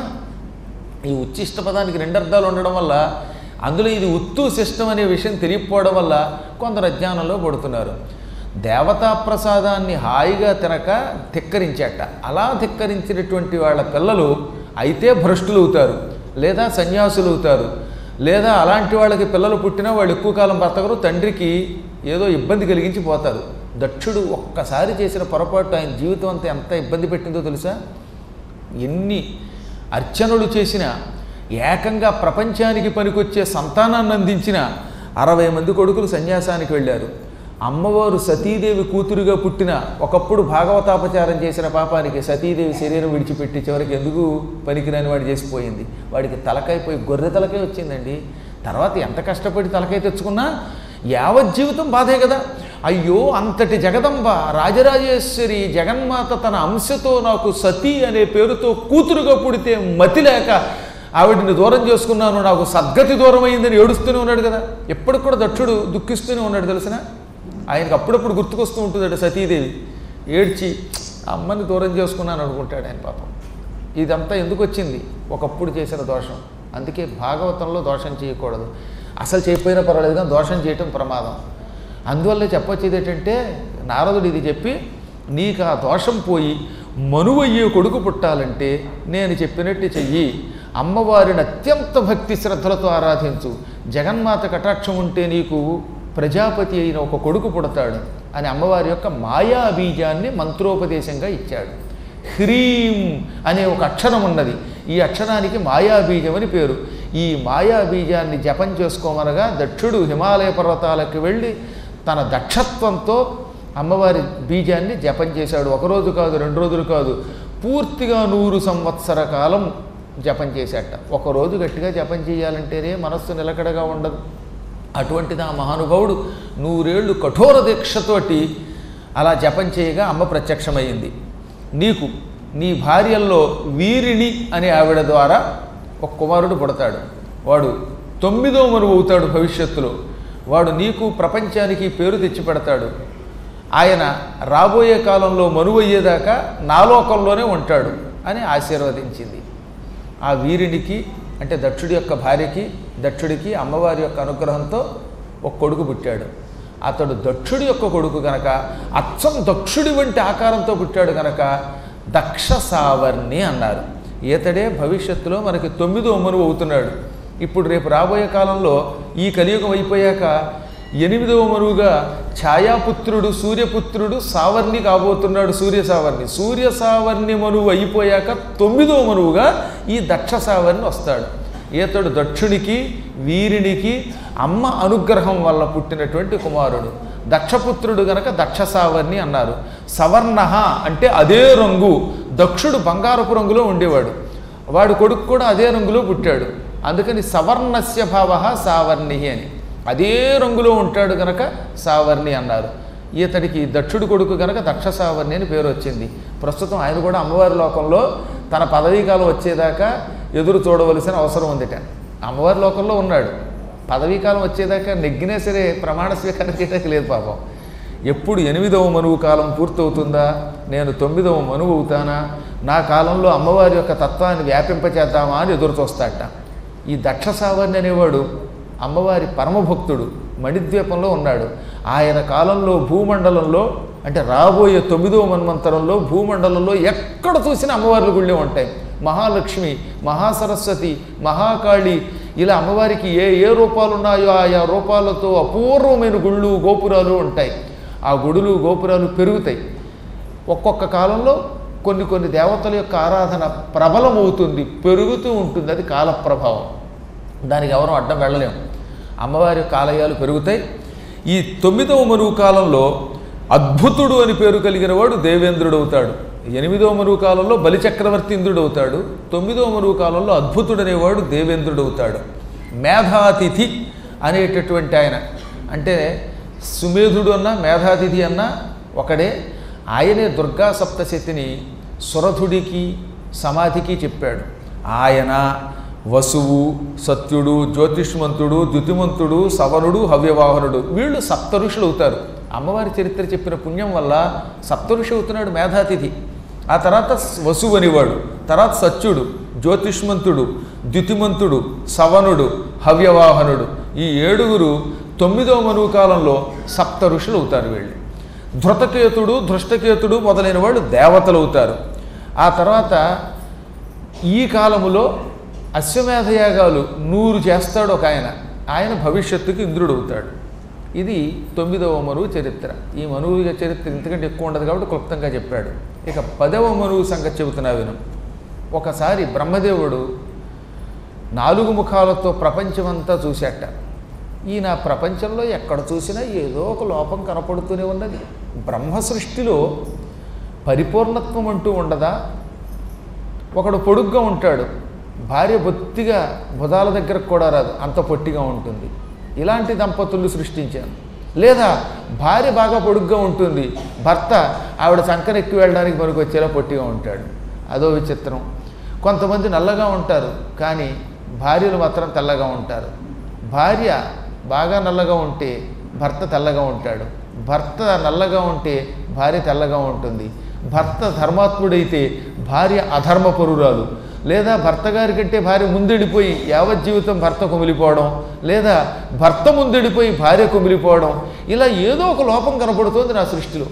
A: ఈ ఉచ్ఛిష్ట పదానికి 2 అర్థాలు ఉండడం వల్ల, అందులో ఇది ఉత్తు శిష్టం అనే విషయం తెలియకపోవడం వల్ల కొందరు అజ్ఞానంలో పడుతున్నారు. దేవతా ప్రసాదాన్ని హాయిగా తినక ధిక్కరించేట. అలా ధిక్కరించినటువంటి వాళ్ళ పిల్లలు అయితే భ్రష్టులు అవుతారు, లేదా సన్యాసులు అవుతారు, లేదా అలాంటి వాళ్ళకి పిల్లలు పుట్టినా వాళ్ళు ఎక్కువ కాలం బ్రతకరు, తండ్రికి ఏదో ఇబ్బంది కలిగించి పోతారు. దక్షుడు ఒక్కసారి చేసిన పొరపాటు ఆయన జీవితం అంతా ఎంత ఇబ్బంది పెట్టిందో తెలుసా. ఎన్ని అర్చనలు చేసినా, ఏకంగా ప్రపంచానికి పనికొచ్చే సంతానాన్ని అందించిన 60 మంది కొడుకులు సన్యాసానికి వెళ్ళారు. అమ్మవారు సతీదేవి కూతురుగా పుట్టిన, ఒకప్పుడు భాగవతాపచారం చేసిన పాపానికి సతీదేవి శరీరం విడిచిపెట్టి చివరికి ఎందుకు పనికిరాని వాడు చేసిపోయింది. వాడికి తలకైపోయి గొర్రె తలకాయ వచ్చిందండి. తర్వాత ఎంత కష్టపడి తలకాయ తెచ్చుకున్నా యావజ్జీవితం బాధే కదా. అయ్యో, అంతటి జగదంబ రాజరాజేశ్వరి జగన్మాత తన అంశతో నాకు సతీ అనే పేరుతో కూతురుగా పుడితే మతి లేక ఆవిడిని దూరం చేసుకున్నాను, నాకు సద్గతి దూరం అయిందని ఏడుస్తూనే ఉన్నాడు కదా. ఎప్పటికి కూడా దక్షుడు దుఃఖిస్తూనే ఉన్నాడు తెలిసిన. ఆయనకు అప్పుడప్పుడు గుర్తుకొస్తూ ఉంటుందట సతీదేవి. ఏడ్చి అమ్మని దూరం చేసుకున్నాను అనుకుంటాడు ఆయన పాపం. ఇదంతా ఎందుకు వచ్చింది? ఒకప్పుడు చేసిన దోషం. అందుకే భాగవతంలో దోషం చేయకూడదు. అసలు చేయకపోయినా పర్వాలేదు కానీ దోషం చేయటం ప్రమాదం. అందువల్ల చెప్పొచ్చేది ఏంటంటే, నారదుడు ఇది చెప్పి, నీకు ఆ దోషం పోయి మనువయ్యే కొడుకు పుట్టాలంటే నేను చెప్పినట్టు చెయ్యి, అమ్మవారిని అత్యంత భక్తి శ్రద్ధలతో ఆరాధించు, జగన్మాత కటాక్షం ఉంటే నీకు ప్రజాపతి అయిన ఒక కొడుకు పుడతాడు అని అమ్మవారి యొక్క మాయా బీజాన్ని మంత్రోపదేశంగా ఇచ్చాడు. హ్రీం అనే ఒక అక్షరం ఉన్నది, ఈ అక్షరానికి మాయాబీజం అని పేరు. ఈ మాయాబీజాన్ని జపం చేసుకోమనగా దక్షుడు హిమాలయ పర్వతాలకు వెళ్ళి తన దక్షత్వంతో అమ్మవారి బీజాన్ని జపం చేశాడు. ఒకరోజు కాదు, 2 రోజులు కాదు, పూర్తిగా 100 సంవత్సర కాలం జపం చేశాట. ఒకరోజు గట్టిగా జపం చేయాలంటేనే మనస్సు నిలకడగా ఉండదు. అటువంటిది ఆ మహానుభావుడు 100 ఏళ్ళు కఠోర దీక్షతోటి అలా జపం చేయగా అమ్మ ప్రత్యక్షమైంది. నీకు నీ భార్యల్లో వీరిణి అనే ఆవిడ ద్వారా ఒక కుమారుడు పుడతాడు. వాడు 9వ మనువు అవుతాడు భవిష్యత్తులో. వాడు నీకు ప్రపంచానికి పేరు తెచ్చి పెడతాడు. ఆయన రాబోయే కాలంలో మనువయ్యేదాకా నా లోకంలోనే ఉంటాడు అని ఆశీర్వదించింది. ఆ వీరినికి అంటే దక్షుడి యొక్క భార్యకి, దక్షుడికి అమ్మవారి యొక్క అనుగ్రహంతో ఒక కొడుకు పుట్టాడు. అతడు దక్షుడి యొక్క కొడుకు కనుక, అచ్చం దక్షుడి వంటి ఆకారంతో పుట్టాడు కనుక దక్ష సావర్ణి అన్నారు. ఈతడే భవిష్యత్తులో మనకి 9వ మనువు అవుతున్నాడు. ఇప్పుడు రేపు రాబోయే కాలంలో ఈ కలియుగం అయిపోయాక 8వ మనువుగా ఛాయాపుత్రుడు సూర్యపుత్రుడు సావర్ణి కాబోతున్నాడు, సూర్య సావర్ణి. సూర్య సావర్ణి మనువు అయిపోయాక 9వ మనువుగా ఈ దక్ష సావర్ణి వస్తాడు. ఈతడు దక్షునికి వీరునికి అమ్మ అనుగ్రహం వల్ల పుట్టినటువంటి కుమారుడు. దక్షపుత్రుడు గనక దక్ష సావర్ణి అన్నారు. సవర్ణ అంటే అదే రంగు. దక్షుడు బంగారపు రంగులో ఉండేవాడు, వాడు కొడుకు కూడా అదే రంగులో పుట్టాడు, అందుకని సవర్ణస్య భావ సావర్ణి అని. అదే రంగులో ఉంటాడు గనక సావర్ణి అన్నారు. ఈతడికి దక్షుడు కొడుకు గనక దక్ష సావర్ణి అని పేరు వచ్చింది. ప్రస్తుతం ఆయన కూడా అమ్మవారి లోకంలో తన పదవీకాలం వచ్చేదాకా ఎదురు చూడవలసిన అవసరం ఉందిట. అమ్మవారి లోకంలో ఉన్నాడు, పదవీకాలం వచ్చేదాకా నెగ్గినా సరే ప్రమాణ స్వీకారం చేయడానికి లేదు పాపం. ఎప్పుడు 8వ మనువు కాలం పూర్తవుతుందా, నేను 9వ మనువు అవుతానా, నా కాలంలో అమ్మవారి యొక్క తత్వాన్ని వ్యాపింపచేద్దామా అని ఎదురు చూస్తాడట. ఈ దక్ష సావర్ణి అనేవాడు అమ్మవారి పరమభక్తుడు, మణిద్వీపంలో ఉన్నాడు. ఆయన కాలంలో భూమండలంలో అంటే రాబోయే 9వ మన్వంతరంలో భూమండలంలో ఎక్కడ చూసినా అమ్మవార్ల గుళ్ళే ఉంటాయి. మహాలక్ష్మి, మహాసరస్వతి, మహాకాళి, ఇలా అమ్మవారికి ఏ ఏ రూపాలు ఉన్నాయో ఆయా రూపాలతో అపూర్వమైన గుళ్ళు గోపురాలు ఉంటాయి. ఆ గుడులు గోపురాలు పెరుగుతాయి. ఒక్కొక్క కాలంలో కొన్ని కొన్ని దేవతల యొక్క ఆరాధన ప్రబలమవుతుంది, పెరుగుతూ ఉంటుంది. అది కాలప్రభావం, దానికి ఎవరూ అడ్డం వెళ్ళలేము. అమ్మవారి యొక్క ఆలయాలు పెరుగుతాయి. ఈ 9వ మనువు కాలంలో అద్భుతుడు అని పేరు కలిగిన వాడు దేవేంద్రుడు అవుతాడు. 8వ మనువు కాలంలో బలిచక్రవర్తి ఇంద్రుడు అవుతాడు. 9వ మనువు కాలంలో అద్భుతుడు అనేవాడు దేవేంద్రుడు అవుతాడు. మేధాతిథి అనేటటువంటి ఆయన, అంటే సుమేధుడు అన్నా మేధాతిథి అన్నా ఒకడే. ఆయనే దుర్గా సప్తశతిని సురధుడికి సమాధికి చెప్పాడు. ఆయన వసువు, సత్యుడు, జ్యోతిష్మంతుడు, ద్యుతిమంతుడు, సవనుడు, హవ్యవాహనుడు, వీళ్ళు సప్త ఋషులు అవుతారు. అమ్మవారి చరిత్ర చెప్పిన పుణ్యం వల్ల సప్త ఋషి అవుతున్నాడు మేధాతిథి. ఆ తర్వాత వసువు అనేవాడు, తర్వాత సత్యుడు, జ్యోతిష్మంతుడు, ద్యుతిమంతుడు, సవనుడు, హవ్యవాహనుడు, ఈ 7గురు 9వ మనువు కాలంలో సప్త ఋషులు అవుతారు. వీళ్ళు ధృతకేతుడు, ధృష్టకేతుడు మొదలైన వాళ్ళు దేవతలు అవుతారు. ఆ తర్వాత ఈ కాలములో అశ్వమేధయాగాలు 100 చేస్తాడు ఒక ఆయన. ఆయన భవిష్యత్తుకి ఇంద్రుడు అవుతాడు. ఇది 9వ మనువు చరిత్ర. ఈ మనువు చరిత్ర ఇంతకంటే ఎక్కువ ఉండదు కాబట్టి క్లుప్తంగా చెప్పాడు. ఇక 10వ మనువు సంగతి చెబుతున్నా విను. ఒకసారి బ్రహ్మదేవుడు 4 ముఖాలతో ప్రపంచమంతా చూశాట. ఈయన ప్రపంచంలో ఎక్కడ చూసినా ఏదో ఒక లోపం కనపడుతూనే ఉన్నది. బ్రహ్మ సృష్టిలో పరిపూర్ణత్వం అంటూ ఉండదా? ఒకడు పొడుగ్గా ఉంటాడు, భార్య బొత్తిగా భుజాల దగ్గరకు కూడా రాదు, అంత పొట్టిగా ఉంటుంది. ఇలాంటి దంపతులు సృష్టించాను. లేదా భార్య బాగా పొడుగ్గా ఉంటుంది, భర్త ఆవిడ సంకనెక్కి వెళ్ళడానికి మనకు వచ్చేలా పొట్టిగా ఉంటాడు. అదో విచిత్రం. కొంతమంది నల్లగా ఉంటారు, కానీ భార్యలు మాత్రం తెల్లగా ఉంటారు. భార్య బాగా నల్లగా ఉంటే భర్త తెల్లగా ఉంటాడు, భర్త నల్లగా ఉంటే భార్య తెల్లగా ఉంటుంది. భర్త ధర్మాత్ముడైతే భార్య అధర్మపరురాలు. లేదా భర్త గారి కంటే భార్య ముందెడిపోయి యావజ్జీవితం భర్త కుమిలిపోవడం, లేదా భర్త ముందెడిపోయి భార్య కుమిలిపోవడం, ఇలా ఏదో ఒక లోపం కనపడుతోంది నా సృష్టిలో.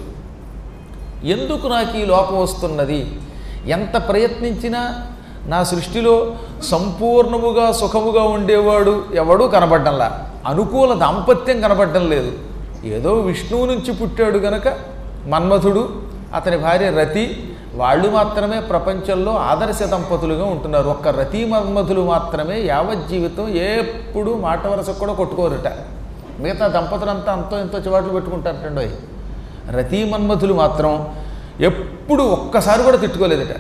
A: ఎందుకు నాకు ఈ లోపం వస్తున్నది? ఎంత ప్రయత్నించినా నా సృష్టిలో సంపూర్ణముగా సుఖముగా ఉండేవాడు ఎవడూ కనబడ్డంలా, అనుకూల దాంపత్యం కనబడ్డం లేదు. ఏదో విష్ణువు నుంచి పుట్టాడు గనక మన్మథుడు, అతని భార్య రతి, వాళ్ళు మాత్రమే ప్రపంచంలో ఆదర్శ దంపతులుగా ఉంటున్నారు. ఒక్క రతి మన్మథులు మాత్రమే యావజ్జీవితం ఎప్పుడు మాట వరసకు కూడా కొట్టుకోరుట. మిగతా దంపతులంతా అంతో ఎంతో చివాట్లు పెట్టుకుంటారటండి. రతి మన్మథులు మాత్రం ఎప్పుడు ఒక్కసారి కూడా తిట్టుకోలేదట.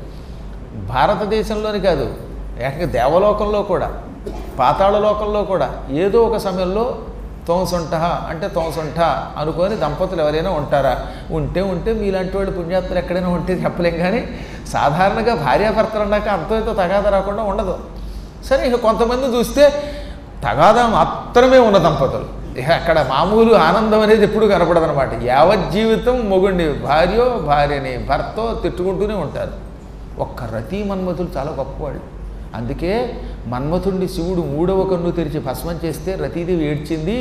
A: భారతదేశంలోని కాదు, ఏకంగా దేవలోకంలో కూడా, పాతాళ లోకంలో కూడా ఏదో ఒక సమయంలో తోంసొంట అంటే తోంసొంట అనుకొని దంపతులు ఎవరైనా ఉంటారా? ఉంటే మీలాంటి వాళ్ళు పుణ్యాత్తులు ఎక్కడైనా ఉంటే చెప్పలేం. కానీ సాధారణంగా భార్యాభర్తలు అన్నాక అంతో ఎంతో తగాదా రాకుండా ఉండదు. సరే, ఇక కొంతమంది చూస్తే తగాదా మాత్రమే ఉన్న దంపతులు, ఇక అక్కడ మామూలు ఆనందం అనేది ఎప్పుడు కనపడదనమాట. యావజ్జీవితం మొగుడిని భార్యని భర్తో తిట్టుకుంటూనే ఉంటారు. ఒక్క రతి మన్మథులు చాలా గొప్పవాళ్ళు. అందుకే మన్మథుడిని శివుడు 3వ కన్ను తెరిచి భస్మం చేస్తే రతీదేవి ఏడ్చింది.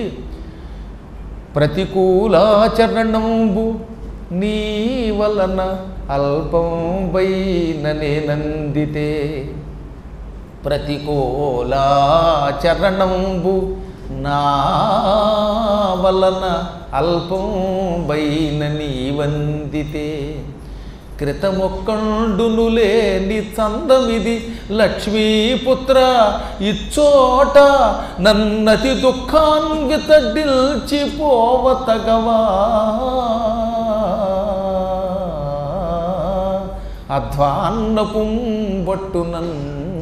A: ప్రతికూలాచరణంబు నీ వలన అల్పంబైన నేనందితే, ప్రతికూలాచరణంబు నా వలన అల్పం బైన నీ వందితే కృతమొక్కండును లేని చందమిది లక్ష్మీపుత్ర ఇచ్చోట నన్నతి దుఃఖాన్వితడిల్చిపోవతగవా అధ్వాన్నపుంబట్టునన్.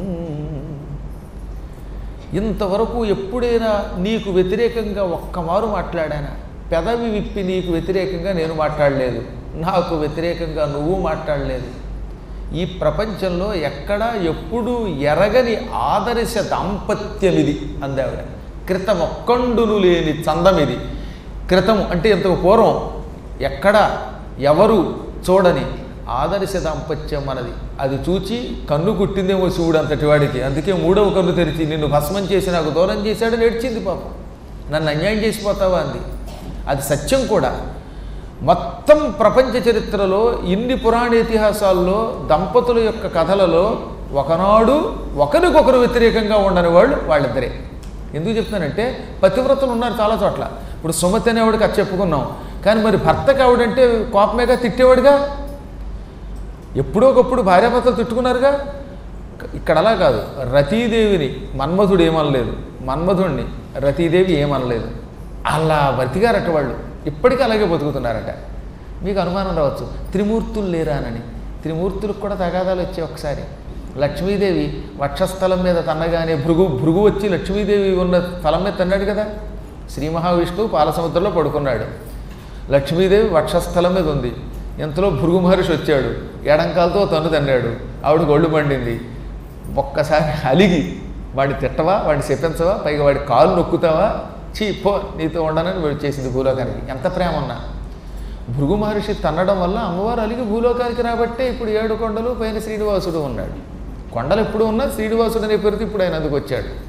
A: ఇంతవరకు ఎప్పుడైనా నీకు వ్యతిరేకంగా ఒక్కమారు మాట్లాడానా? పెదవి విప్పి నీకు వ్యతిరేకంగా నేను మాట్లాడలేదు, నాకు వ్యతిరేకంగా నువ్వు మాట్లాడలేదు. ఈ ప్రపంచంలో ఎక్కడా ఎప్పుడూ ఎరగని ఆదర్శ దాంపత్యమిది అందావిడ. క్రితమొక్కండును లేని చందమిది. క్రితం అంటే ఇంతకు పూర్వం ఎక్కడా ఎవరు చూడని ఆదర్శ దాంపత్యం మనది. అది చూచి కన్ను కుట్టిందేమో శివుడు అంతటి వాడికి. అందుకే మూడవ కన్ను తెరిచి నిన్ను భస్మం చేసి నాకు దూరం చేశాడని ఏడ్చింది పాపం. నన్ను అన్యాయం చేసిపోతావా అంది. అది సత్యం కూడా. మొత్తం ప్రపంచ చరిత్రలో ఇన్ని పురాణ ఇతిహాసాల్లో దంపతుల యొక్క కథలలో ఒకనాడు ఒకరికొకరు వ్యతిరేకంగా ఉండని వాళ్ళిద్దరే. ఎందుకు చెప్తానంటే పతివ్రతలు ఉన్నారు చాలా చోట్ల. ఇప్పుడు సుమతి అనేవాడికి అది చెప్పుకున్నాం, కానీ మరి భర్తకి ఆవిడంటే కోపమేగా, తిట్టేవాడుగా. ఎప్పుడో ఒకప్పుడు భార్యాభర్తలు తిట్టుకున్నారుగా. ఇక్కడ అలా కాదు. రతీదేవిని మన్మధుడు ఏమనలేదు, మన్మధుడిని రతీదేవి ఏమనలేదు. అలా బతికారట వాళ్ళు. ఇప్పటికీ అలాగే బతుకుతున్నారట. మీకు అనుమానం రావచ్చు, త్రిమూర్తులు లేరానని. త్రిమూర్తులకు కూడా తగాదాలు వచ్చాయి. ఒకసారి లక్ష్మీదేవి వక్షస్థలం మీద తన్నగానే భృగు వచ్చి లక్ష్మీదేవి ఉన్న స్థలం మీద తన్నాడు కదా. శ్రీ మహావిష్ణువు పాలసముద్రంలో పడుకున్నాడు, లక్ష్మీదేవి వక్షస్థలం మీద ఉంది. ఇంతలో భృగు మహర్షి వచ్చాడు, ఎడంకాలతో తన్ను తన్నాడు. ఆవిడకి ఒళ్ళు మండింది. ఒక్కసారి అలిగి వాడిని తిట్టవా, వాడిని శపించవా, పైగా వాడి కాలు నొక్కుతావా, చీ పో నీతో ఉండనని వచ్చేసింది భూలోకానికి. ఎంత ప్రేమ ఉన్నా. భృగు మహర్షి తన్నడం వల్ల అమ్మవారు అలిగి భూలోకానికి రాబట్టే ఇప్పుడు 7 కొండలు పైన శ్రీనివాసుడు ఉన్నాడు. కొండలు ఎప్పుడు ఉన్నా శ్రీనివాసుడు అనే పేరుతో ఇప్పుడు ఆయన అందుకు వచ్చాడు.